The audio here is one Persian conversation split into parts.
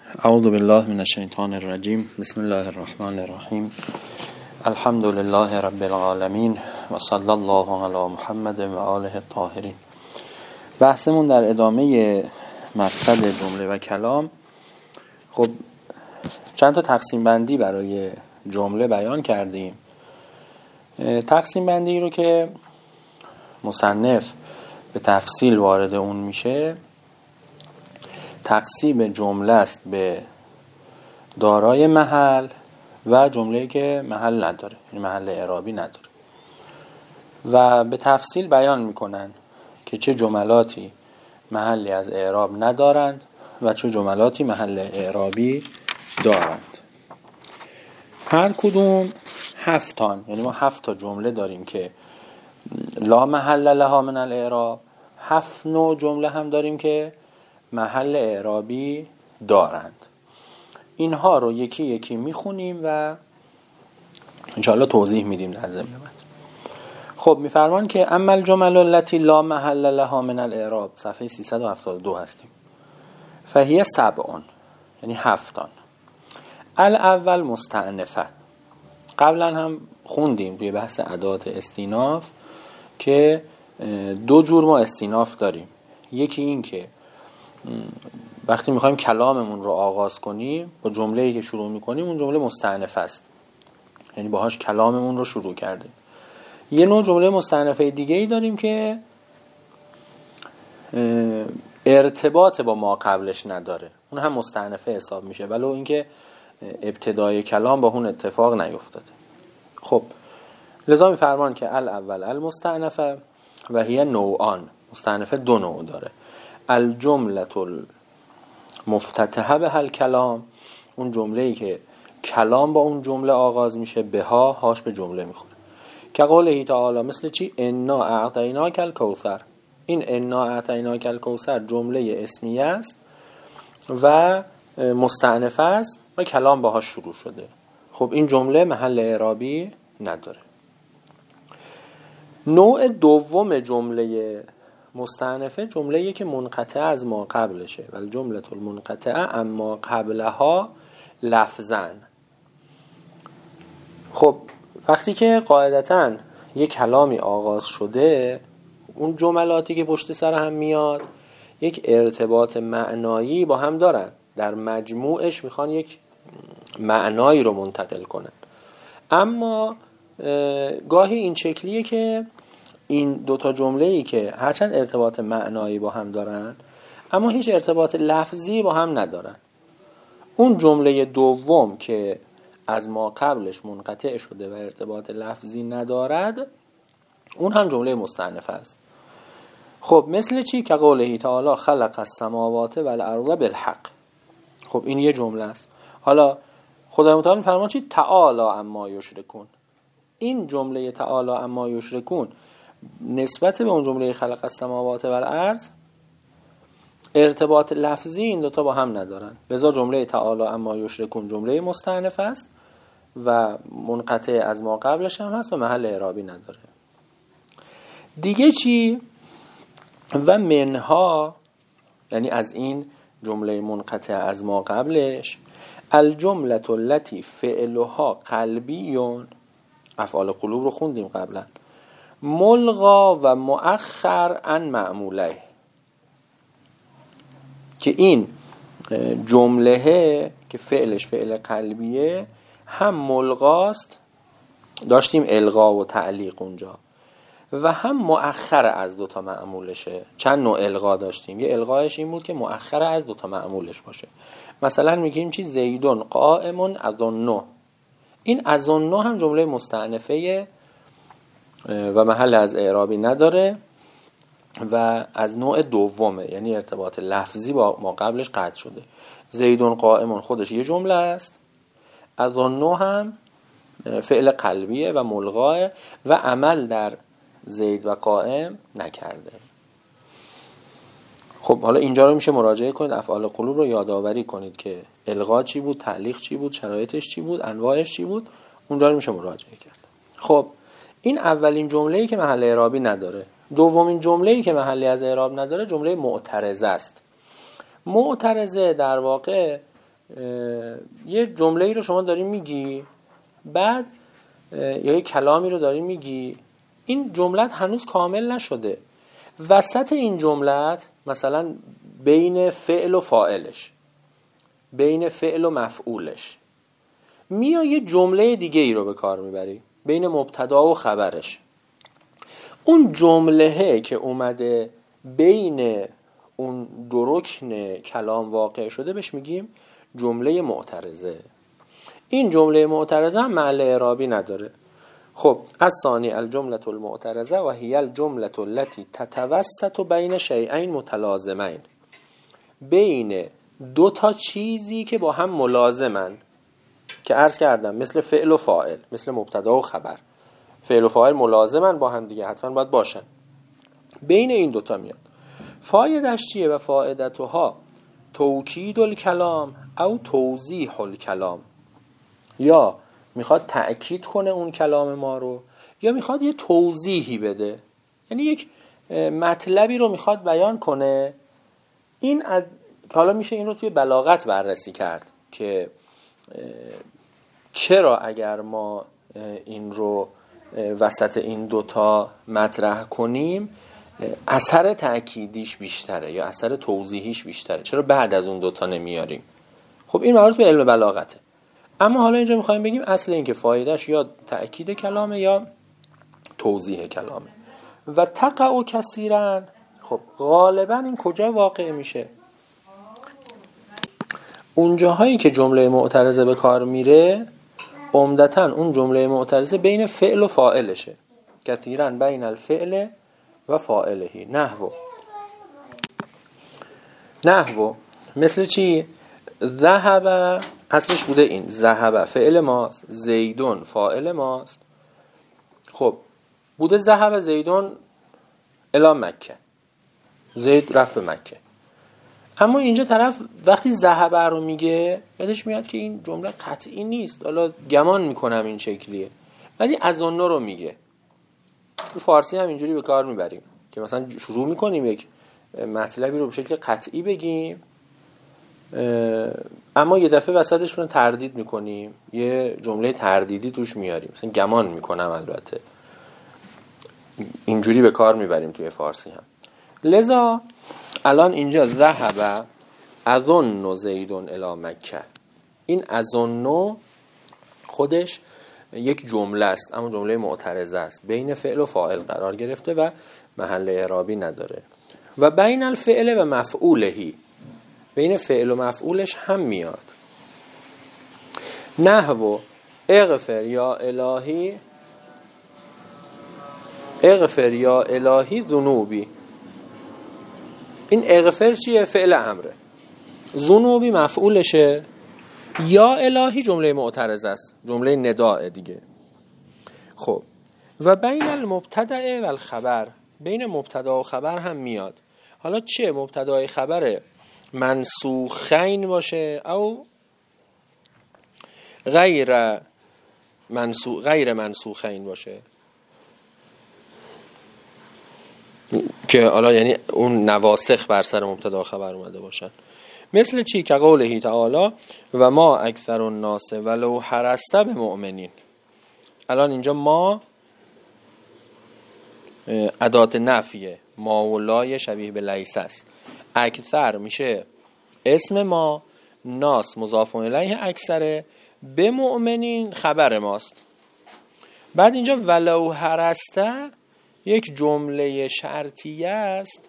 اعوذ بالله من الشیطان الرجیم. بسم الله الرحمن الرحیم. الحمد لله رب العالمین و صلی الله علی محمد و آله الطاهرین. بحثمون در ادامه مقصد جمله و کلام. خب چند تا تقسیم بندی برای جمله بیان کردیم. تقسیم بندی رو که مصنف به تفصیل وارد اون میشه، تقسیم جمله است به دارای محل و جمله‌ای که محل نداره، یعنی محل اعرابی نداره، و به تفصیل بیان میکنن که چه جملاتی محلی از اعراب ندارند و چه جملاتی محل اعرابی دارند. هر کدوم 7 تا، یعنی ما 7 تا جمله داریم که لا محل لها من الاعراب، 7 نوع جمله هم داریم که محل اعرابی دارند. اینها رو یکی یکی میخونیم و انشاءالله توضیح میدیم در ضمن متن. خب میفرمان که اما الجمل التي لا محل لها من الاعراب، صفحه 372 هستیم. فهی 7، یعنی 7. الاول مستأنفه. قبلا هم خوندیم توی بحث ادوات استیناف که 2 جور ما استیناف داریم. یکی این که وقتی میخوایم کلاممون رو آغاز کنیم با جمله‌ای که شروع میکنیم، اون جمله مستأنفه است، یعنی باهاش کلاممون رو شروع کردیم. یه نوع جمله مستأنفه دیگه ای داریم که ارتباط با ما قبلش نداره، اون هم مستأنفه حساب میشه ولو اینکه ابتدای کلام با اون اتفاق نیفتاده. خب لذا میفرمان که الاول المستأنفه و هی نوعان. مستأنفه 2 نوع داره. الجمله المفتتحه به الکلام، اون جمله‌ای که کلام با اون جمله آغاز میشه، بها هاش به جمله میخوره. که قوله تعالی، مثل چی؟ انا اعطیناک الکوثر. این انا اعطیناک الکوثر جمله اسمیه است و مستأنفه است و کلام باهاش شروع شده. خب این جمله محل اعرابی نداره. نوع دوم جمله مستأنفه جمله‌ای که منقطع از ما قبلشه، ولی جمله المنقطعه اما قبلها لفظاً. خب وقتی که قاعدتاً یک کلامی آغاز شده، اون جملاتی که پشت سر هم میاد یک ارتباط معنایی با هم دارن، در مجموعش میخوان یک معنایی رو منتقل کنن. اما گاهی این شکلیه که این 2 تا جمله‌ای که هرچند ارتباط معنایی با هم دارن اما هیچ ارتباط لفظی با هم ندارن. اون جمله دوم که از ما قبلش منقطع شده و ارتباط لفظی ندارد، اون هم جمله مستأنفه است. خب مثل چی؟ که قوله تعالی خلق السماوات والارض بالحق. خب این یه جمله است. حالا خدای متعال فرمان چی؟ تعالی اما یشرکون. این جمله تعالی اما یشرکون نسبت به اون جمله خلق السماوات والارض ارتباط لفظی این 2 تا با هم ندارن. لذا جمله تعالی اما یشرکون جمله مستأنفه است و منقطع از ما قبلش هم هست و محل اعرابی نداره. دیگه چی؟ و منها، یعنی از این جمله منقطع از ما قبلش، الجمله التي فعلها قلبیون، افعال قلوب رو خوندیم قبلا، ملغا و مؤخر عن معموله. که این جمله که فعلش فعل قلبیه هم ملغاست، داشتیم الغا و تعلیق اونجا، و هم مؤخر از 2 تا معمولشه. چند نوع الغا داشتیم. یه الغایش این بود که مؤخر از 2 تا معمولش باشه. مثلا میگیم چی؟ زیدون قائم اظنه. این اظنه هم جمله مستأنفه و محل از اعرابی نداره و از نوع دومه، یعنی ارتباط لفظی با ما قبلش قطع شده. زیدون قائمون خودش یه جمله است، اظنه هم فعل قلبیه و ملغاه و عمل در زید و قائم نکرده. خب حالا اینجا رو میشه مراجعه کنید، افعال قلوب رو یادآوری کنید که الغا چی بود، تعلیق چی بود، شرایطش چی بود، انواعش چی بود، اونجا رو میشه مراجعه کرد. خب این اولین جمله‌ای که محل اعرابی نداره. دومین جمله‌ای که محلی از اعراب نداره جمله معترضه است. معترضه در واقع یه جمله‌ای رو شما داری میگی، بعد یا یه کلامی رو داری میگی، این جملت هنوز کامل نشده، وسط این جملت مثلا بین فعل و فاعلش، بین فعل و مفعولش میای یه جمله دیگه ای رو به کار میبری، بین مبتدا و خبرش. اون جمله که اومده بین اون دو رکن کلام واقع شده بهش میگیم جمله معترضه. این جمله معترضه هم محل اعرابی نداره. خب الثانی الجمله المعترضه و هی الجمله التي تتوسط بین شیئین متلازمین، بین دو تا چیزی که با هم ملازمن، که عرض کردم مثل فعل و فاعل، مثل مبتدا و خبر، فعل و فاعل ملازمن با هم دیگه، حتما باید باشن، بین این دوتا میاد. فایدهش چیه؟ و فایدتها توکید الکلام او توضیح الکلام، یا میخواد تأکید کنه اون کلام ما رو، یا میخواد یه توضیحی بده، یعنی یک مطلبی رو میخواد بیان کنه. این از حالا میشه این رو توی بلاغت بررسی کرد که چرا اگر ما این رو وسط این دوتا مطرح کنیم اثر تأکیدیش بیشتره یا اثر توضیحیش بیشتره، چرا بعد از اون دوتا نمیاریم. خب این مربوط به علم بلاغته. اما حالا اینجا میخوایم بگیم اصل این که فایدهش یا تأکید کلامه یا توضیح کلامه. و تقع کثیرا، خب غالبا این کجا واقع میشه؟ اونجاهایی که جمله معترضه به کار میره عمدتاً اون جمله معترضه بین فعل و فاعلشه، کثیرا بین الفعل و فاعلهی. نحو مثل چی؟ ذهب، اصلش بوده این ذهب فعل ماست، زیدون فاعل ماست. خب بوده ذهب زیدون الی مکه، زید رفت به مکه. اما اینجا طرف وقتی ذهب رو میگه یادش میاد که این جمله قطعی نیست، حالا گمان میکنم این شکلیه، ولی اظن رو میگه. تو فارسی هم اینجوری به کار میبریم که مثلا شروع میکنیم یک مطلبی رو به شکل قطعی بگیم، اما یه دفعه وسطش رو تردید میکنیم، یه جمله تردیدی توش میاریم، مثلا گمان میکنم. البته اینجوری به کار میبریم توی فارسی هم. لذا الان اینجا ذهب اظن زیدون الی مکه، این اظن خودش یک جمله است، اما جمله معترضه است، بین فعل و فاعل قرار گرفته و محل اعرابی نداره. و بین الفعل و مفعولهی، بین فعل و مفعولش هم میاد. نحو اغفر یا الهی، اغفر یا الهی ذنوبی. این اغفر چیه؟ فعل امره، ذنوبی مفعولشه، یا الهی جمله معترضه است، جمله نداء دیگه. خب و بین المبتدأ و الخبر، بین مبتدا و خبر هم میاد. حالا چه مبتدای خبر منسوخین باشه او غیر منسوخین باشه، که حالا یعنی اون نواسخ بر سر مبتدا خبر اومده باشن. مثل چی؟ که قوله تعالی و ما اکثر الناس ولو حرصت بمؤمنین. الان اینجا ما ادات نفیه، ما و لای شبیه به لیس است. اکثر میشه اسم ما، ناس مضاف الیه اکثره، به مؤمنین خبر ماست. بعد اینجا ولو حرصت یک جمله شرطیه است،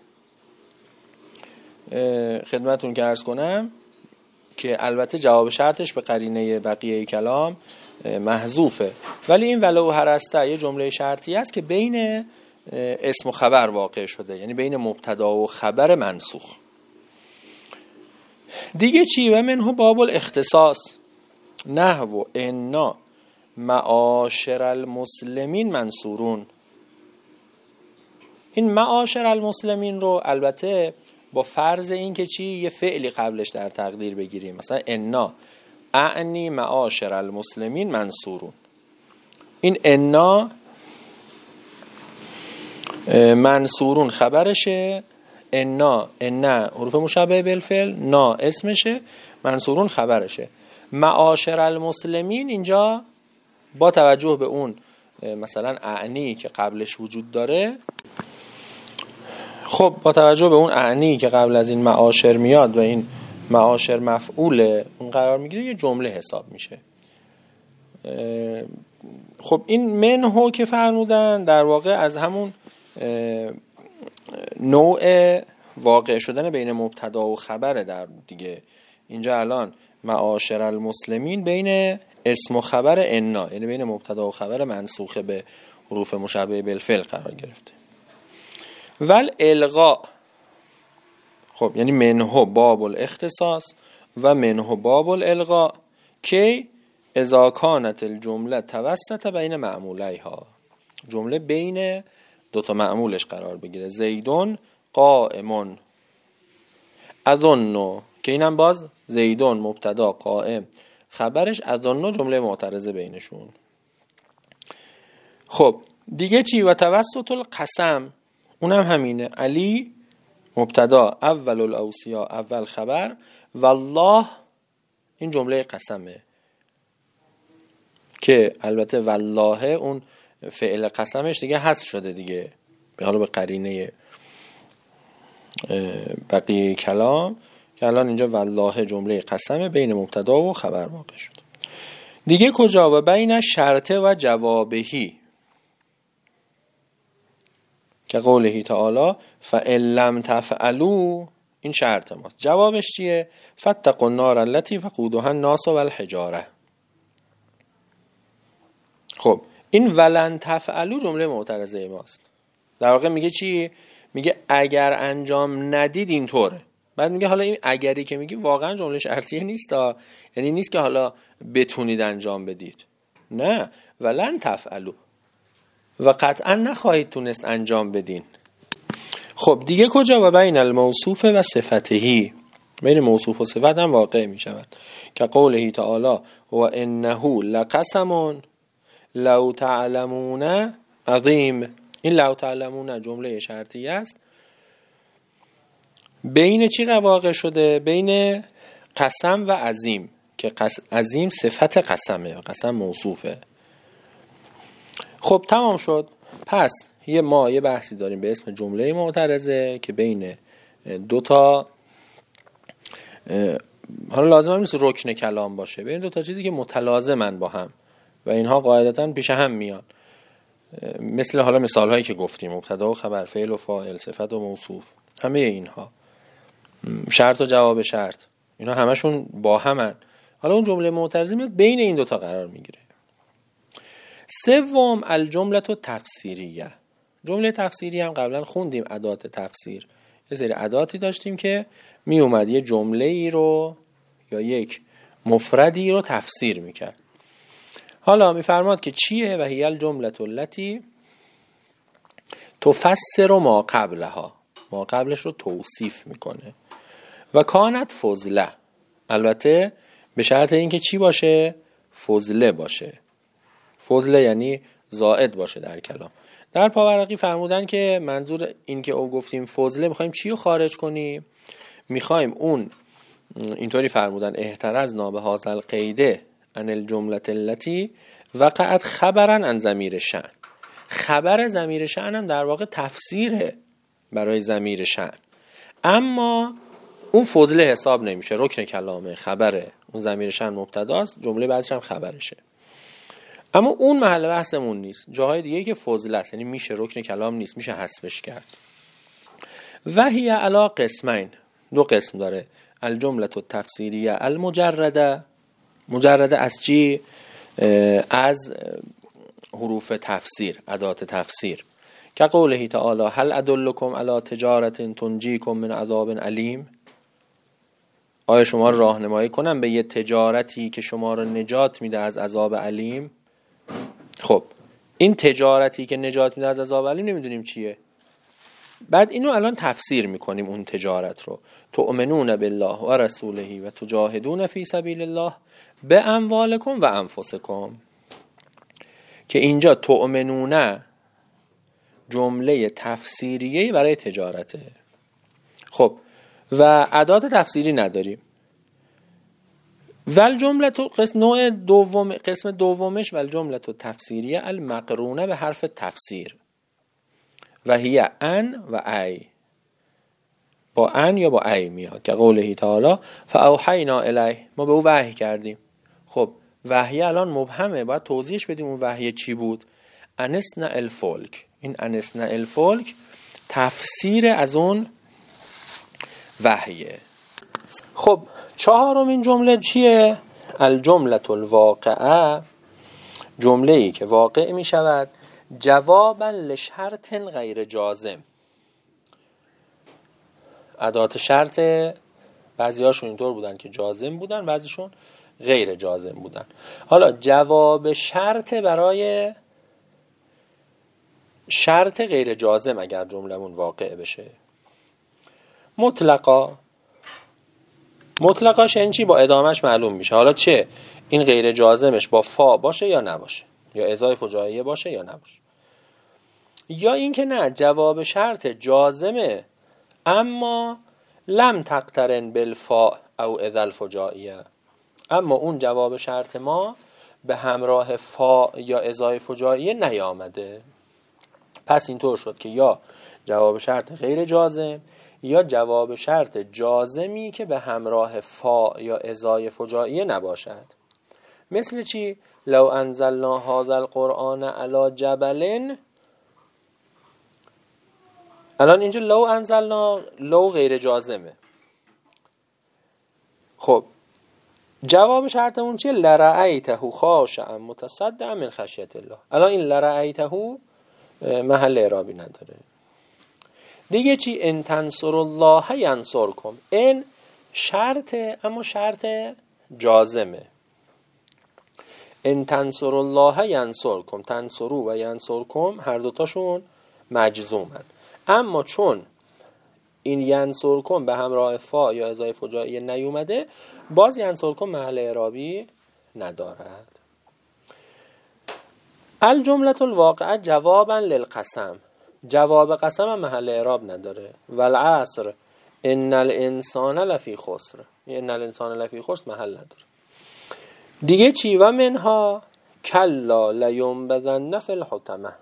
خدمتون که عرض کنم که البته جواب شرطش به قرینه بقیه کلام محذوفه، ولی این ولو حرصت یه جمله شرطیه است که بین اسم و خبر واقع شده، یعنی بین مبتدا و خبر منسوخ. دیگه چی؟ و منه باب الاختصاص، نحو انا معاشر المسلمین منصورون. این معاشر المسلمین رو البته با فرض این که چی؟ یه فعلی قبلش در تقدیر بگیریم، مثلا انا اعنی معاشر المسلمین منصورون. این انا منصورون خبرشه، انا حروف مشبه بالفعل، نا اسمشه، منصورون خبرشه. معاشر المسلمین اینجا با توجه به اون مثلا اعنی که قبلش وجود داره، خب با توجه به اون اعنی که قبل از این معاشر میاد و این معاشر مفعول اون قرار میگیره، یه جمله حساب میشه. خب این منهو که فرمودن در واقع از همون نوع واقع شدن بین مبتدا و خبره در دیگه. اینجا الان معاشر المسلمین بین اسم و خبر انا، یعنی بین مبتدا و خبر منسوخ به حروف مشبه بالفعل قرار گرفته. ول الغاء، خب یعنی منهو باب الاختصاص و منهو باب الالغاء که اذا کانت الجمله توسط بین معمولیها، جمله بین دوتا معمولش قرار بگیره. زیدون قائمون، اظن که اینم باز زیدون مبتدا قائم خبرش، اظن جمله معترضه بینشون. خب دیگه چی؟ و توسط القسم، اونم همینه. علی مبتدا اول الاوصیا اول خبر، والله این جمله قسمه که البته والله اون فعل قسمش دیگه حذف شده دیگه، به حالا به قرینه بقیه کلام که الان اینجا والله جمله قسمه بین مبتدا و خبر واقع شد. دیگه کجا؟ و بین شرط و جوابهی که قوله تعالی فَإِن لَمْ تَفْعَلُوا، این شرط ماست. جوابش چیه؟ فَاتَّقُوا النَّارَ الَّتِي وَقُودُهَا النَّاسُ وَالْحِجَارَةُ. خب این ولن تفعلوا جمله معترضه ماست. در واقع میگه چی؟ میگه اگر انجام ندید اینطوره. بعد میگه حالا این اگری که میگی واقعا جمله شرطیه نیست، یعنی نیست که حالا بتونید انجام بدید، نه، ولن تفعلوا و قطعا نخواهید تونست انجام بدین. خب دیگه کجا؟ و بین الموصوف و صفتهی، بین موصوف و صفت هم واقع می شود که قوله تعالی و انه لقسم لو تعلمون عظیم. این لو تعلمون جمله شرطی است، بین چی واقع شده؟ بین قسم و عظیم که عظیم صفت قسمه و قسم موصوفه. خب تمام شد. پس ما یه بحثی داریم به اسم جمله معترضه که بین دوتا، حالا لازم هم نیست رکن کلام باشه، بین دوتا چیزی که متلازمن با هم و اینها قاعدتاً پیش هم میان، مثل حالا مثال هایی که گفتیم مبتدا و خبر، فعل و فاعل، صفت و موصوف، همه اینها، شرط و جواب شرط، اینا همشون با همن. حالا اون جمله معترضه میاد بین این دوتا قرار میگیره. سوم الجمله تفسیریه. جمله تفسیری هم قبلا خوندیم، ادات تفسیر. یه سری اداتی داشتیم که می اومد یه جمله ای رو یا یک مفردی رو تفسیر میکرد. حالا میفرماد که چیه؟ و هی الجمله التي تفسر ما قبلها، ما قبلش رو توصیف میکنه. و کانت فضله، البته به شرط اینکه چی باشه؟ فضله باشه. فضله یعنی زائد باشه در کلام. در پاورقی فرمودن که منظور این که او گفتیم فضله میخوایم چی رو خارج کنیم؟ میخوایم اون، اینطوری فرمودن احترزنا به هذا القید عن الجمله التي وقعت خبرا عن ضمیر شأن. خبر ضمیر شأن هم در واقع تفسیره برای ضمیر شأن، اما اون فضله حساب نمیشه، رکن کلامه، خبره، اون ضمیر شأن مبتداست، جمله بعدش هم خبرشه، اما اون محل بحثمون نیست. جاهای دیگه که فضله است، یعنی میشه رکن کلام نیست، میشه حذفش کرد. و هی علی قسمین، دو قسم داره. الجمله التفسیریه المجرده، مجرده از چی؟ از حروف تفسیر، ادات تفسیر، که قوله تعالی هل ادلکم علی تجارت تنجیکم من عذاب علیم. آیا شما راهنمایی کنم به یه تجارتی که شما رو نجات میده از عذاب علیم؟ خب این تجارتی که نجات میده از عذاب علیم نمیدونیم چیه. بعد اینو الان تفسیر میکنیم اون تجارت رو. تؤمنون بالله و رسوله و تجاهدون فی سبیل الله باموالکم و انفسکم، که اینجا تؤمنون جمله تفسیریه برای تجارته. خب و ادات تفسیری نداریم، ول جمله قسم دومش ول جمله تفسیریه المقرونه به حرف تفسیر و هی ان و ای، با ان یا با ای میاد که قوله تعالی فاوحینا الیه، ما به او وحی کردیم. خب وحی الان مبهمه، باید توضیحش بدیم اون وحی چی بود. انسنا الفلک، این انسنا الفلک تفسیر از اون وحیه. خب چهارمین جمله چیه؟ الجمله الواقعه، جمله ای که واقع می شود جوابا لشرط غیر جازم. ادات شرط بعضیاشون اینطور بودن که جازم بودن، بعضیشون غیر جازم بودن. حالا جواب شرط برای شرط غیر جازم اگر جمله‌مون واقع بشه. مطلقاش یعنی چی؟ با ادامهش معلوم میشه. حالا چه این غیر جازمش با فا باشه یا نباشه، یا ازای فجاییه باشه یا نباشه، یا اینکه نه جواب شرط جازمه اما لم تقترن بالفا او اذا الفجائیه، اما اون جواب شرط ما به همراه فا یا ازای فجائیه نیامده. پس اینطور شد که یا جواب شرط غیر جازم یا جواب شرط جازمی که به همراه فا یا ازای فجائیه نباشد. مثل چی؟ لو انزلنا هذا القرآن علی جبل، الان اینجا لو انزلنا، لو غیر جازمه. خب جواب شرطمون چیه؟ لرأیته خاشعا متصدعا من خشیت الله. الان این لرأیته محل اعرابی نداره دیگه. چی؟ ان تنصر الله ینصرکم، این شرطه اما شرط جازمه. ان تنصر الله ینصرکم، تنصرو و ینصرکم هر دوتاشون مجزومن، اما چون این ینصرکم به همراه فا یا ازای فجائیه نیومده، باز ینصرکم محل اعرابی ندارد. الجمله الواقعه جوابا للقسم، جواب قسم هم محل اعراب نداره. والعصر ان الانسان لفی خسر، ان الانسان لفی خسر محل نداره دیگه. چی؟ و منها کلا لینبذن فی الحطمه.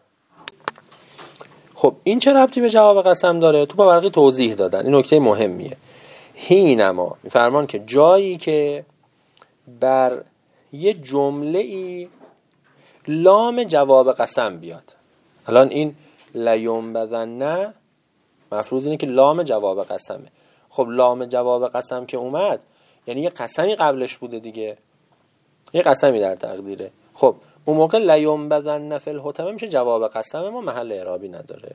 خب این چه ربطی به جواب قسم داره؟ تو باورقی توضیح دادن، این نکته مهمیه. هینما میفرمان که جایی که بر یه جمله ای لام جواب قسم بیاد، الان این لینبذن مفروض اینه که لام جواب قسمه. خب لام جواب قسم که اومد یعنی یه قسمی قبلش بوده دیگه، یه قسمی در تقدیره. خب اون موقع لینبذن فی الحطمه میشه جواب قسم ما، محل اعرابی نداره.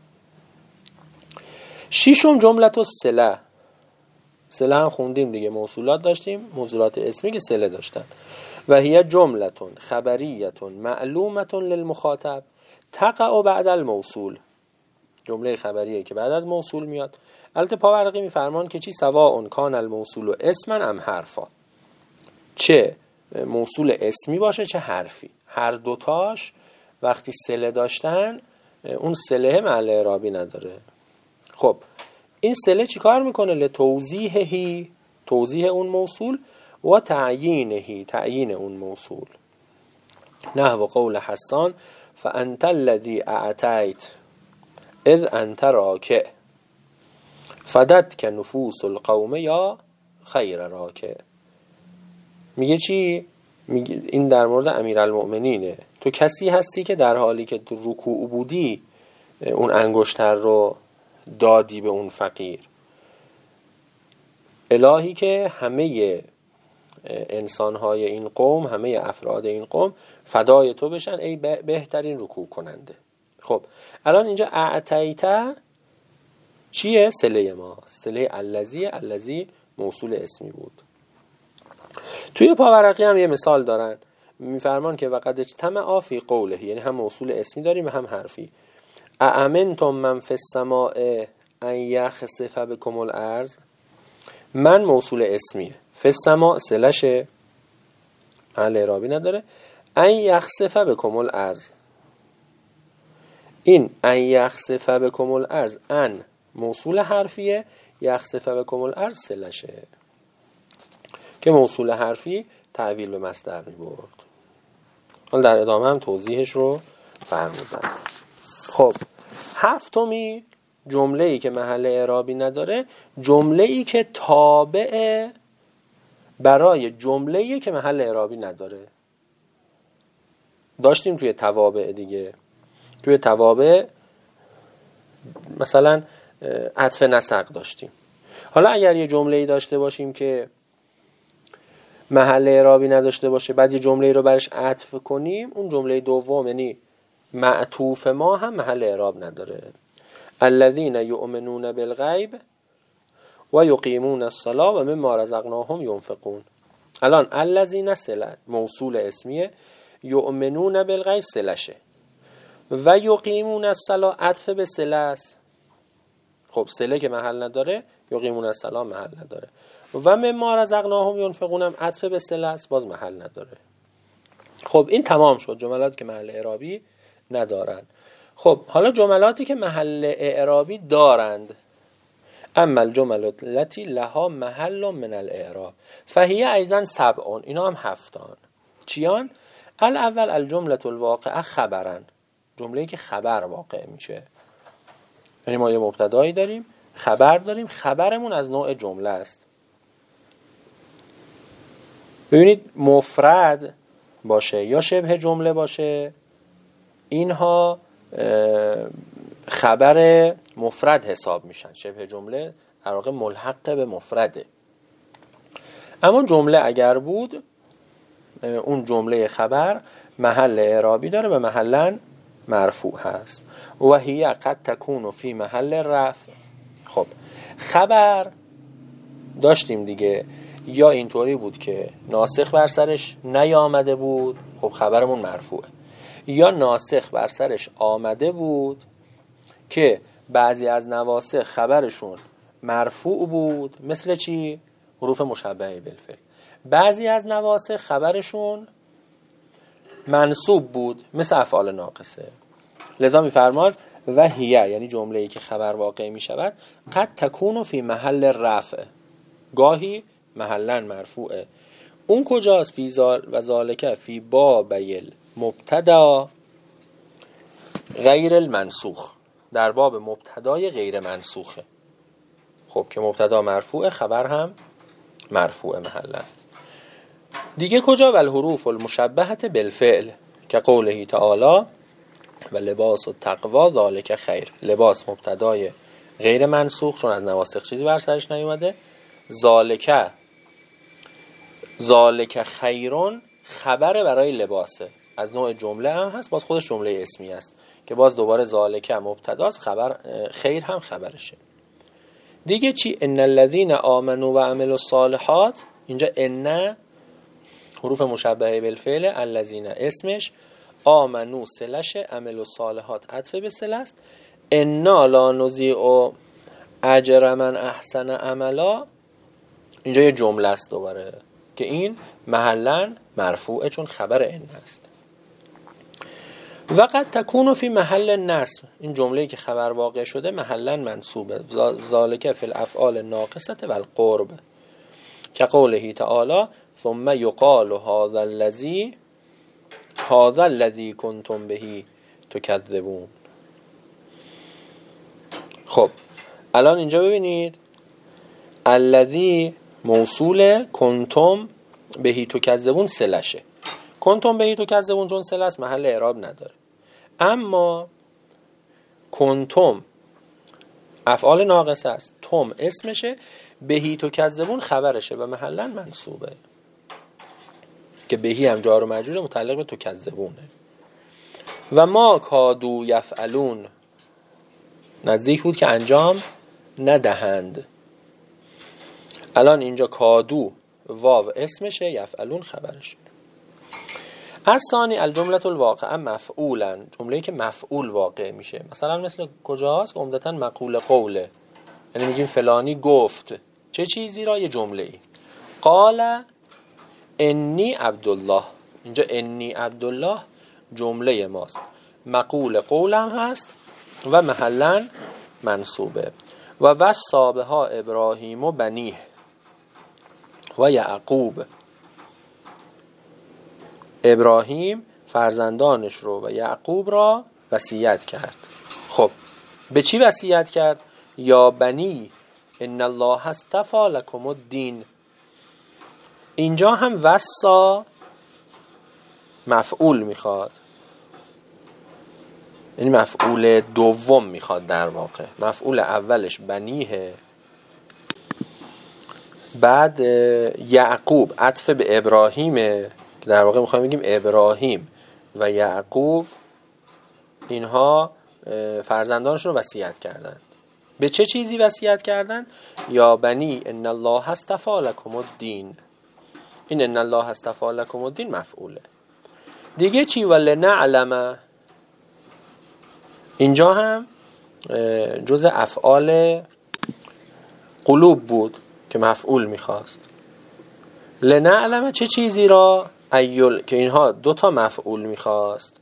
ششم جمله الصله، صله هم خوندیم دیگه، موصولات داشتیم، موصولات اسمی که صله داشتن. و هی جمله خبریه معلومه للمخاطب تقع بعد الموصول، جمله خبریه که بعد از موصول میاد. البته پاورقی میفرمان که چی؟ سواء کان الموصول اسما ام حرفا، چه موصول اسمی باشه چه حرفی، هر دوتاش وقتی صله داشتن اون صله محل اعرابی نداره. خب این صله چی کار میکنه؟ لتوضیحهی، توضیح اون موصول، و تعیینهی، تعیین اون موصول. نحو قول حسان فانت الذی اعطیت اذ انت راکع فدتک نفوس القوم یا خیر راکع. میگه چی؟ میگه این در مورد امیرالمؤمنینه، تو کسی هستی که در حالی که تو رکوع بودی اون انگشتر رو دادی به اون فقیر. الهی که همه انسانهای این قوم، همه افراد این قوم فدای تو بشن ای بهترین رکوع کننده. خب الان اینجا اعطیت چیه؟ صله ما، صله الذی موصول اسمی بود. توی پاورقی هم یه مثال دارن، میفرمان که وقد اجتمع فی قوله، یعنی هم موصول اسمی داریم و هم حرفی. اامنتم من فی السماء ان یخسف بکم الارض، من موصول اسمیه، فی السماء صلشه محل اعرابی نداره. ان یخسف بکم الارض، این ان یخسف بکم الارض ان موصول حرفیه، یخسف بکم الارض صلشه. که موصول حرفی تعویل به مصدر می‌برد. حالا در ادامه هم توضیحش رو فرمودن. خب هفتمی جمله‌ای که محل اعرابی نداره، جمله‌ای که تابع برای جمله‌ای که محل اعرابی نداره. داشتیم توی توابع دیگه. توی توابع مثلا عطف نسق داشتیم. حالا اگر یه جمله‌ای داشته باشیم که محل اعرابی نداشته باشه، بعد یه جمله‌ای رو برش عطف کنیم، اون جمله دوم یعنی معطوف ما هم محل اعراب نداره. الذين يؤمنون بالغیب و یقیمون الصلاة و مما رزقناهم ينفقون. الان الذين صله موصول اسمیه، یؤمنون بالغیب صلشه و یقیمون الصلاة عطف به صله است. خب صله که محل نداره، یقیمون الصلاة محل نداره. و مما رزقناهم ينفقون هم عطف به صله است، باز محل نداره. خب این تمام شد جملاتی که محل اعرابی ندارند. خب حالا جملاتی که محل اعرابی دارند، اما الجمل التي لها محل من الاعراب فهي ایضا سبع، اینا هم هفتان. چیان؟ الاول الجمله الواقعه خبرن، جمله‌ای که خبر واقع میشه. یعنی ما یه مبتدایی داریم، خبر داریم، خبرمون از نوع جمله است. ببینید مفرد باشه یا شبه جمله باشه، اینها خبر مفرد حساب میشن. شبه جمله در واقع ملحق به مفرده. اما جمله اگر بود، اون جمله خبر محل اعرابی داره و محلا مرفوع هست. و هی قد تکون فی محل رفع. خب خبر داشتیم دیگه، یا اینطوری بود که ناسخ بر سرش نیامده بود، خب خبرمون مرفوعه. یا ناسخ بر سرش آمده بود که بعضی از نواسخ خبرشون مرفوع بود، مثل چی؟ حروف مشبهه بالفعل. بعضی از نواسخ خبرشون منصوب بود، مثل افعال ناقصه. لذا میفرماد و هیه، یعنی جمله‌ای که خبر واقع می شود، قد تکون فی محل رفع، گاهی محلا مرفوعه. اون کجاست؟ فی و ذالک فی بابیل مبتدا غیر المنسوخ، در باب مبتدای غیر منسوخه. خب که مبتدا مرفوعه، خبر هم مرفوعه محلا. دیگه کجا؟ والحروف المشبهه بالفعل که قوله تعالی و لباس التقوی ذالک خیر. لباس مبتدای غیر منسوخ، چون از نواسخ چیزی بر سرش نیومده. ذالک خیرون خبر برای لباسه، از نوع جمله هم هست، باز خودش جمله اسمی است که باز دوباره ذالک مبتداست، خبر خیر هم خبرشه. دیگه چی؟ ان الذين آمنوا و عملوا الصالحات. اینجا ان حروف مشبهه بالفعل، الذين اسمش، آمنو سلش، عملوا الصالحات عطف به سل است. انا لا نضیع اجر من احسن عملا، اینجا یه جمله است دوباره که این محلا مرفوعه چون خبر ان است. و قد تکون فی محل نصب، این جمله‌ای که خبر واقع شده محلا منصوبه. ذالک فی الافعال ناقصه و القرب که قوله تعالی ثم یقال هذا الذی کنتم به تکذبون. خب الان اینجا ببینید الذی موصول کنتم به تکذبون سلشه. کنتم به تکذبون چون سله است محل اعراب نداره. اما کنتم افعال ناقصه است، تم اسمشه، بهی تکذبون خبرشه و محلا منصوبه که بهی هم جار و مجرور متعلق به تکذبونه. و ما کادو یفعلون، نزدیک بود که انجام ندهند. الان اینجا کادو واو اسمشه، یفعلون خبرشه. از ثانی الجمله الواقعه مفعولا، جمله‌ای که مفعول واقع میشه. مثلا مثل کجاست؟ عمدتاً مقول قوله، یعنی میگیم فلانی گفت چه چیزی را، یه جمله‌ای. قال انی عبدالله، اینجا انی عبدالله جمله ماست، مقول قول هم هست و محلا منصوبه. و وصابها ابراهیم و بنیه، و یعقوب، ابراهیم فرزندانش رو و یعقوب را وصیت کرد. خب به چی وصیت کرد؟ یا بنی ان الله اصطفی لکم الدین. اینجا هم وصا مفعول میخواد، یعنی مفعول دوم میخواد در واقع. مفعول اولش بنیه، بعد یعقوب عطف به ابراهیمه، در واقع میخوایم بگیم ابراهیم و یعقوب اینها فرزندانشون رو وصیت کردن. به چه چیزی وصیت کردن؟ یا بنی ان الله اصطفی لکم الدین. این ان الله اصطفی لکم الدین مفعوله. دیگه چی؟ ولنعلم، اینجا هم جزء افعال قلوب بود که مفعول میخواست. لنعلم چه چیزی را؟ ایل، که اینها دوتا مفعول میخواست.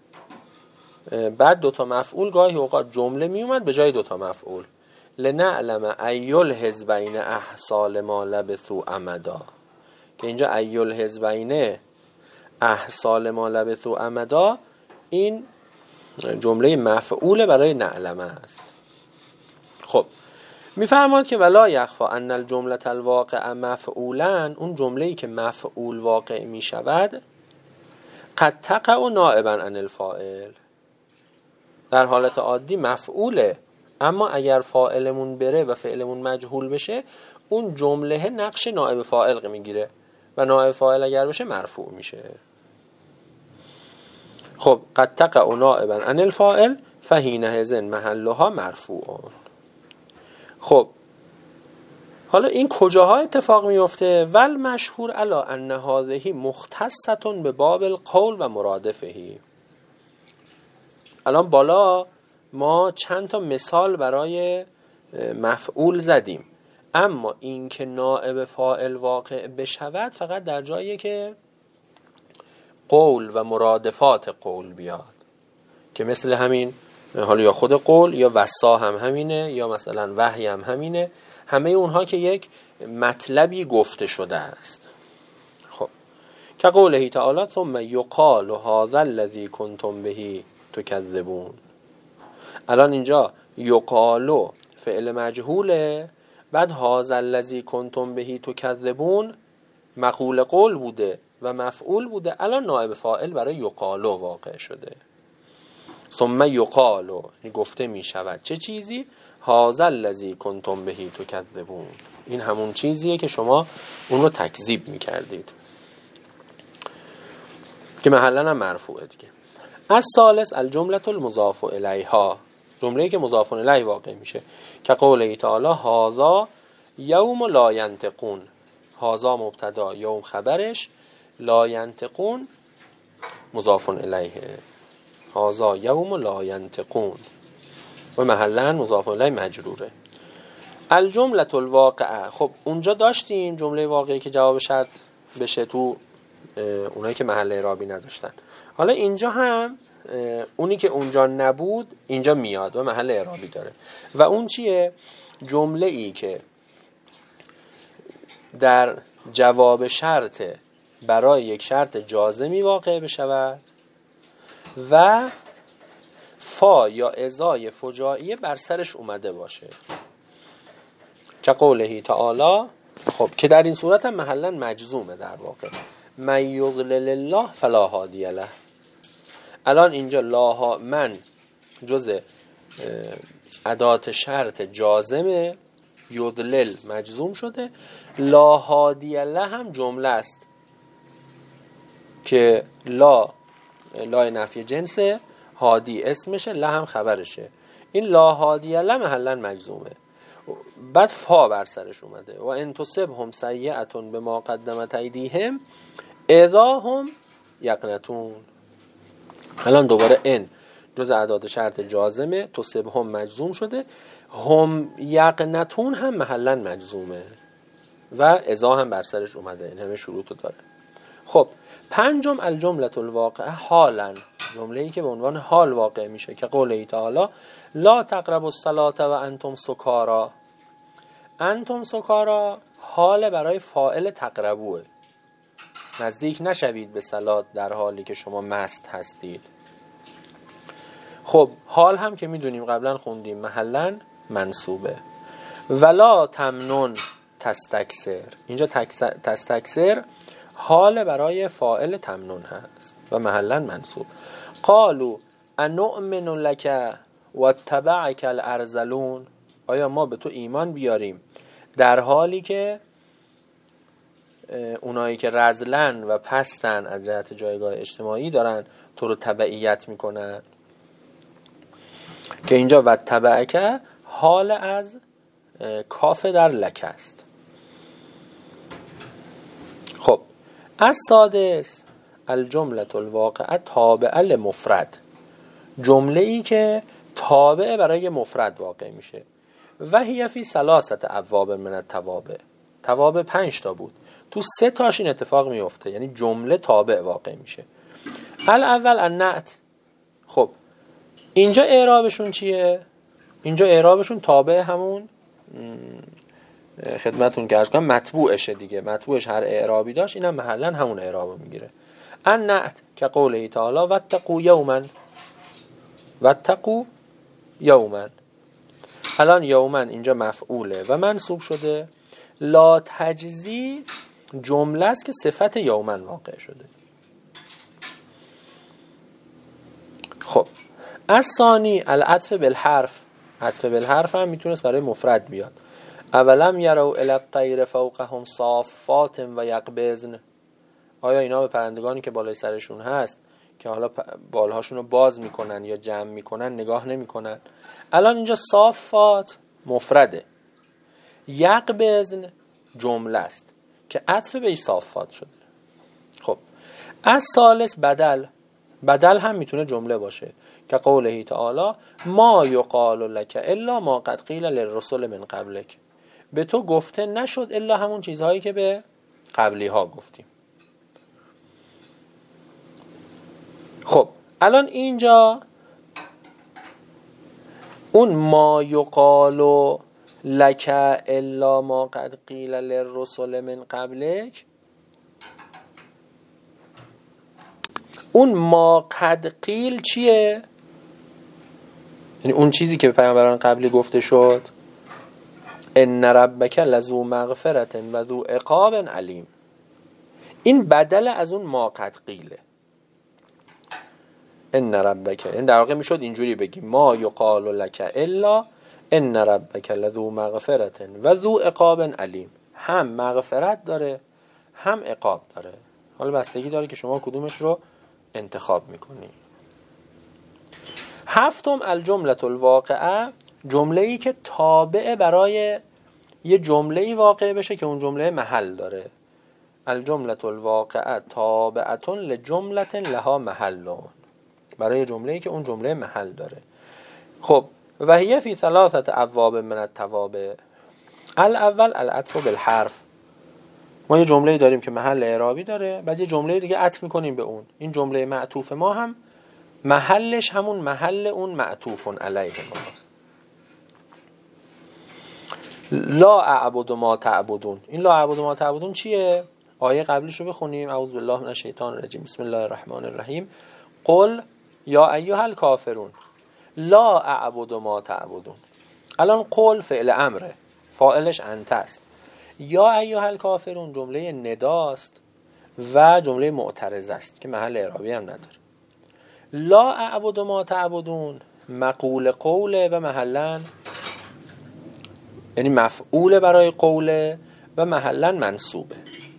بعد دوتا مفعول گاهی اوقات جمله میومد به جای دوتا مفعول. لنعلم ایل حزبین احصال ما لبثوا امدا، که اینجا ایل حزبین احصال ما لبثوا امدا این جمله مفعول برای نعلمه است. خب میفرماد که ولا یخفی ان الجمله الواقع مفعولا، اون جمله‌ای که مفعول واقع میشود قد تقع نائبا عن الفاعل، در حالت عادی مفعوله، اما اگر فاعلمون بره و فعلمون مجهول بشه اون جمله نقش نائب فاعل میگیره و نائب فاعل اگر بشه مرفوع میشه. خب قد تقع نائبا عن الفاعل فحینئذ محلها مرفوع. خب حالا این کجاها اتفاق میفته؟ ول مشهور علی ان هذه مختصه به باب القول و مرادفه. الان بالا ما چند تا مثال برای مفعول زدیم، اما این که نائب فاعل واقع بشود فقط در جایی که قول و مرادفات قول بیاد، که مثل همین حالا یا خود قول یا وصا هم همینه، یا مثلا وحی هم همینه، همه اونها که یک مطلبی گفته شده است. خب که قوله تعالی ثم یقال هذا الذی کنتم به تکذبون. الان اینجا یقالو فعل مجهوله، بعد هذا الذی کنتم به تکذبون مقول قول بوده و مفعول بوده، الان نائب فاعل برای یقالو واقع شده. ثم یقالو گفته می شود چه چیزی؟ هذا الذی کنتم به تکذبون، این همون چیزیه که شما اون رو تکذیب می کردید، که محلن هم مرفوعه دیگه. از ثالث الجمله المضاف الیها، جمله‌ای که مضاف الیه واقع میشه، که قوله تعالی هذا یوم لا ینطقون. هذا مبتدا، یوم خبرش، لا ینطقون مضاف الیه. هذا یوم لا ینطقون و محلا مضاف الیه مجروره. الجمله الواقعه، خب اونجا داشتیم جمله واقعی که جواب شرط بشه تو اونایی که محل اعرابی نداشتن. حالا اینجا هم اونی که اونجا نبود اینجا میاد و محل اعرابی داره. و اون چیه؟ جمله ای که در جواب شرط برای یک شرط جازمی واقع بشود و فا یا ازای فجائیه بر سرش اومده باشه، که قوله تعالی. خب که در این صورت هم محلا مجزومه در واقع. من یضلل الله فلا هادی له. الان اینجا لاها من جز ادات شرط جازمه، یضلل مجزوم شده، لا هادی له هم جمله است که لا نفی جنسه، هادی اسمشه، له هم خبرشه. این لا هادی له محلا مجزومه، بعد فا بر سرش اومده. و ان تصبهم سیئة بما قدمت ایدیهم اذا هم یقنطون. الان دوباره ان جز اعداد شرط جازمه، تصبهم مجزوم شده، هم یقنطون هم محلا مجزومه و اذا هم بر سرش اومده. این همه شروطو داره. خب پنجم الجمله الواقعه حالا، جمله‌ای که به عنوان حال واقع میشه، که قوله تعالی لا تقربوا الصلاة و انتم سکارا. انتم سکارا حال برای فاعل تقربوه، نزدیک نشوید به صلات در حالی که شما مست هستید. خب حال هم که میدونیم قبلا خوندیم محلا منصوبه. ولا تمنن تستکثر، اینجا تستکثر حال برای فاعل تمنن هست و محلا منصوب. قالوا انؤمن لك واتبعك الارذلون، آیا ما به تو ایمان بیاریم در حالی که اونایی که رذلن و پستن از جهت جایگاه اجتماعی دارن تو رو تبعیت میکنن، که اینجا واتبعک حال از کاف در لک است. خب السادس الجمله الواقعه تابعه لمفرد، جمله ای که تابع برای مفرد واقع میشه. و هی فی ثلاثه ابواب من التوابع، توابع 5 تا بود، تو 3 تاش این اتفاق میفته، یعنی جمله تابع واقع میشه. الاول النعت. خب اینجا اعرابشون چیه؟ اینجا اعرابشون تابع همون خدمتون که عرض کنم مطبوعشه دیگه، مطبوعش هر اعرابی داشت، اینم محلا همون اعرابو میگیره. النعت که قوله تعالی واتقوا یوما، واتقوا یوما. الان یوما اینجا مفعوله و منصوب شده. لا تجزی جمله است که صفت یوما واقع شده. خب الثانی العطف بالحرف، عطف بالحرف هم میتونست برای مفرد بیاد. اولم یروا الی الطیر فوقهم صافات و یقبضن، آیا اینا به پرندگانی که بالای سرشون هست که حالا بالهاشون رو باز میکنن یا جمع میکنن نگاه نمیکنن؟ الان اینجا صافات مفرده، یقبضن جمله است که عطف به صافات شده. خب الثالث بدل، بدل هم میتونه جمله باشه که قوله تعالی ما یقال لک الا ما قد قیل للرسل من قبلک، به تو گفته نشد الا همون چیزهایی که به قبلی ها گفتیم. خب الان اینجا اون ما یقال لک الا ما قد قیل للرسل من قبلک، اون ما قد قیل چیه؟ یعنی اون چیزی که به پیامبران قبلی گفته شد. ان ربک لذو مغفرة و ذو عقاب علیم، این بدل از اون ما قد قیله. ان ربک، این در واقع میشد اینجوری بگیم ما یقال لک الا ان ربک لذو مغفرة و ذو عقاب علیم، هم مغفرت داره هم عقاب داره. حالا بستگی داره که شما کدومش رو انتخاب میکنی. هفتم الجمله الواقعه، جمله ای که تابع برای یه جمله ای واقع بشه که اون جمله محل داره. الجمله الواقعه تابعه لجمله لها محل، برای جمله ای که اون جمله محل داره. خب و هی فی ثلاثه ابواب من التوابع. الاول العطف بالحرف، ما یه جمله داریم که محل اعرابی داره، بعد یه جمله دیگه عطف میکنیم به اون. این جمله معطوف ما هم محلش همون محل اون معطوف علیه ماست. لا اعبد ما تعبدون، این لا اعبد ما تعبدون چیه؟ آیه قبلیشو بخونیم. اعوذ بالله من الشیطان الرجیم، بسم الله الرحمن الرحیم. قل یا ایها الکافرون لا اعبد ما تعبدون. الان قل فعل امره، فاعلش انت است. یا ایها الکافرون جمله نداست و جمله معترضه است که محل اعرابی هم نداره. لا اعبد ما تعبدون مقول قوله و محلا، یعنی مفعول برای قوله و محلا منصوبه.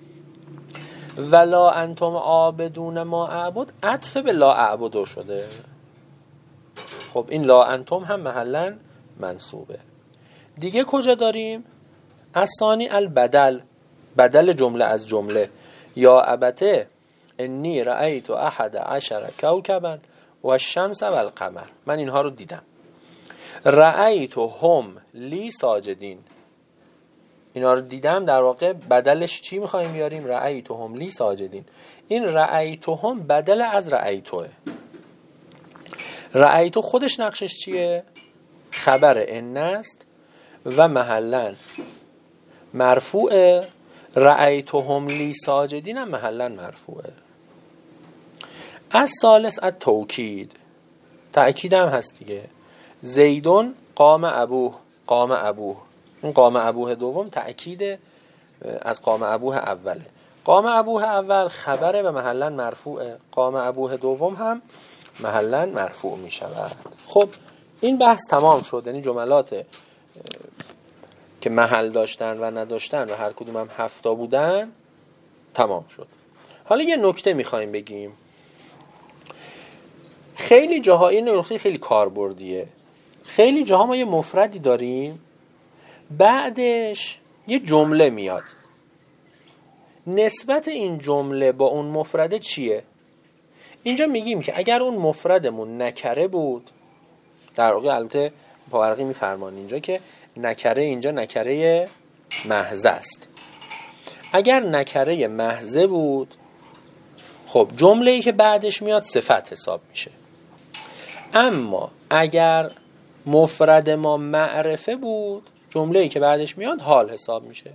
ولا انتم عابدون ما اعبد عطف به لا اعبدو شده. خب این لا انتم هم محلا منصوبه. دیگه کجا داریم؟ الثانی البدل، بدل جمله از جمله. یا ابته انی رأیت 11 کوکبا و الشمس و القمر، من اینها رو دیدم. رأیت هم لی ساجدین، اینا رو دیدم، در واقع بدلش چی میخوایم بیاریم؟ رأیت هم لی ساجدین. این رأیت هم بدل از رأیتوه. رأیتو خودش نقشش چیه؟ خبر ان است و محلا مرفوعه، رأیتهم لی ساجدین هم محلا مرفوعه. از ثالث از توکید، تأکید هم هست دیگه. زیدون قام ابوه، قام ابوه، این قام ابوه دوم تأکید از قام ابوه اوله. قام ابوه اول خبره و محلا مرفوعه، قام ابوه دوم هم محلا مرفوع می شود. خب این بحث تمام شد، یعنی جملات که محل داشتن و نداشتن و هر کدوم هم 7 بودن تمام شد. حالا یه نکته میخوایم بگیم. خیلی جاها این نکته خیلی کاربردیه. خیلی جاها ما یه مفردی داریم بعدش یه جمله میاد، نسبت این جمله با اون مفرده چیه؟ اینجا میگیم که اگر اون مفردمون نکره بود، در واقع البته پاورقی میفرمان اینجا که نکره اینجا نکره محض است. اگر نکره محض بود، خب جمله‌ای که بعدش میاد صفت حساب میشه. اما اگر مفرد ما معرفه بود، جمله‌ای که بعدش میاد حال حساب میشه.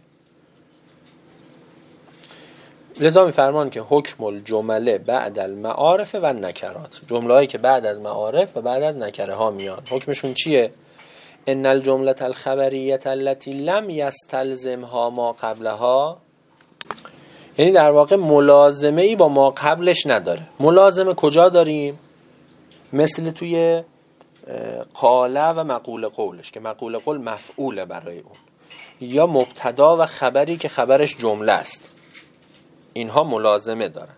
لذا میفرمان که حکم الجمله بعد المعارف و نکرات، جمله‌ای که بعد از معارف و بعد از نکره ها میان حکمشون چیه؟ ان الجمله الخبریه التي لم يستلزمها ما قبلها، یعنی در واقع ملازمه ای با ما قبلش نداره. ملازمه کجا داریم؟ مثل توی قاله و مقول قولش که مقول قول مفعوله برای اون، یا مبتدا و خبری که خبرش جمله است، اینها ملازمه دارن.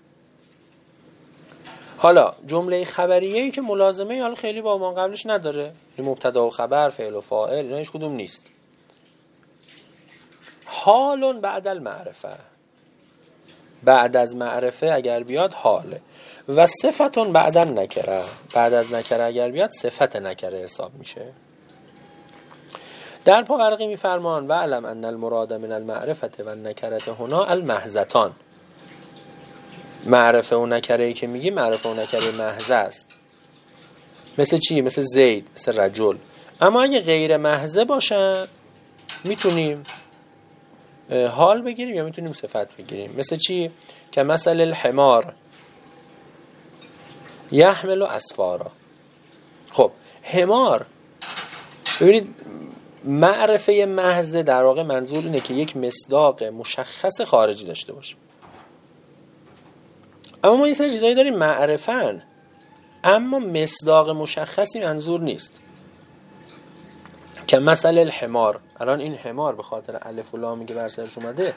حالا جمله خبریه‌ای که ملازمه حالا خیلی با ما قبلش نداره، مبتدا و خبر، فعل و فاعل، اینا هیچ کدوم نیست. حالون بعد المعرفه، بعد از معرفه اگر بیاد حاله. و صفتون بعد از نکره، بعد از نکره اگر بیاد صفت نکره حساب میشه. در پاورقی میفرمان و علم ان المراد من المعرفه و النکره هنا المحضتان. معرفه و نکره‌ای که میگی معرفه و نکره محض است. مثل چی؟ مثل زید، مثل رجل. اما اگه غیر محض باشن میتونیم حال بگیریم یا میتونیم صفت بگیریم. مثل چی؟ که مثل الحمار یحمل اسفارا. خب حمار، ببینید معرفه محض در واقع منظور اینه که یک مصداق مشخص خارجی داشته باشه. اما ما یه سری چیزایی داریم معرفن اما مصداق مشخصی منظور نیست. که مثل الحمار، الان این حمار به خاطر الف و لامی که بر سرش اومده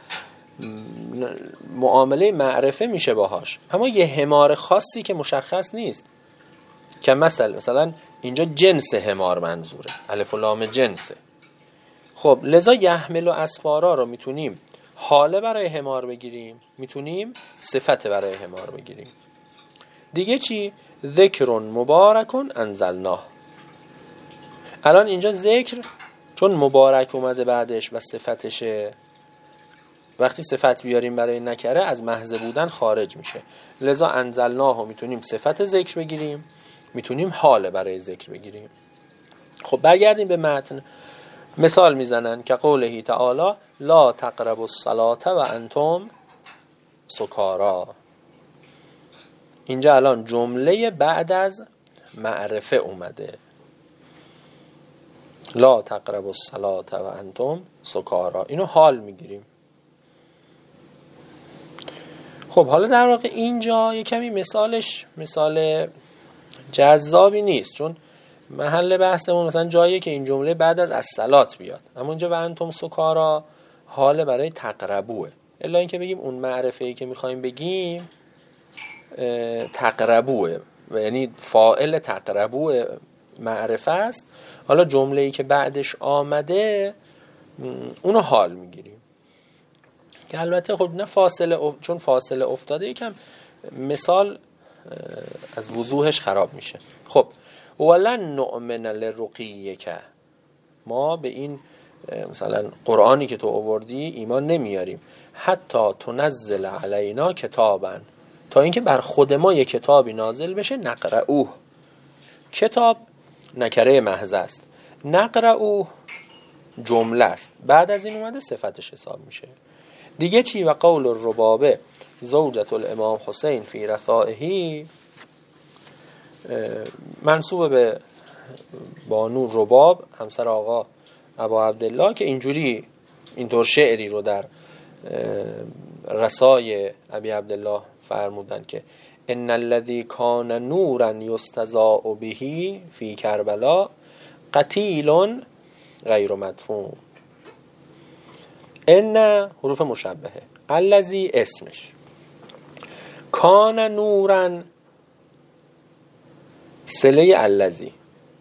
معامله معرفه میشه باهاش، اما یه حمار خاصی که مشخص نیست. که مثلا اینجا جنس حمار منظوره، الف و لام جنسه. خب لذا یحمل و اسفارا رو میتونیم حاله برای حمار بگیریم، میتونیم صفت برای حمار بگیریم. دیگه چی؟ ذکر مبارک انزلناه. الان اینجا ذکر چون مبارک اومده بعدش و صفتشه، وقتی صفت بیاریم برای نکره از محض بودن خارج میشه. لذا انزلناه میتونیم صفت ذکر بگیریم، میتونیم حال برای ذکر بگیریم. خب برگردیم به متن. مثال میزنن که قوله تعالی لا تقربوا الصلاة و انتم سکارا. اینجا الان جمله بعد از معرفه اومده، لا تقربوا الصلاة و انتم سکارا، اینو حال میگیریم. خب حالا در واقع اینجا یه کمی مثالش مثال جذابی نیست، چون محل بحثمون مثلا جاییه که این جمله بعد از الصلاة بیاد، اما اینجا و انتم سکارا حال برای تقربوه. الا اینکه بگیم اون معرفه‌ای که میخوایم بگیم تقربوه، یعنی فاعل تقربوه معرفه است. حالا جمله‌ای که بعدش آمده اونو حال میگیریم که البته خب نه فاصله چون فاصله افتاده یکم مثال از وضوحش خراب میشه. خب ولن نؤمن لرقیک، ما به این مثلا قرآنی که تو آوردی ایمان نمیاریم، حتی تنزل علینا کتابا، تا اینکه بر خود ما یک کتابی نازل بشه نقرأوه. کتاب نکره محض است، نقرأوه جمله است، بعد از این اومده صفتش حساب میشه. دیگه چی؟ و قول الربابه زوجة الامام حسین فی رثائه، منسوب به بانو رباب همسر آقا ابا عبدالله که اینطور شعری رو در رسای ابی عبدالله فرمودن که ان الذی کان نورا یستضاء به فی کربلا قتیل غیر مدفون. ان حروف مشبهه، الذی اسمش، کان نورا صله الذی،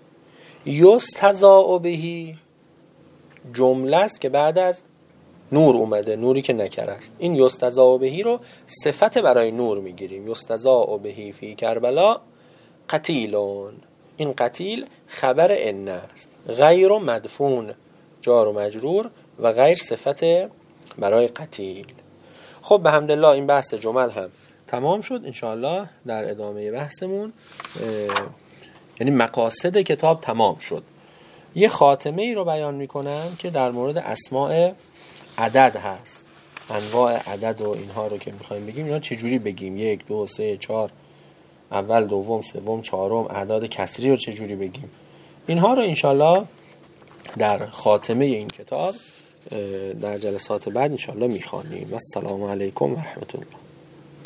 یستضاء به جمله است که بعد از نور اومده، نوری که نکره است. این یستضاء به رو صفت برای نور میگیریم. یستضاء به فی کربلا قتیلون، این قتیل خبر ان است. غیر مدفون جار و مجرور و غیر صفت برای قتیل. خب به حمدالله این بحث جمل هم تمام شد. انشاءالله در ادامه بحثمون یعنی مقاصد کتاب تمام شد. یه خاتمه ای رو بیان میکنم که در مورد اسماء عدد هست، انواع عدد و اینها رو که میخوایم بگیم اینا چجوری بگیم، 1 2 3 4 اول دوم سوم چهارم، اعداد کسری رو چجوری بگیم، اینها رو انشالله در خاتمه این کتاب در جلسات بعد انشالله میخوانیم. و السلام علیکم و رحمت الله.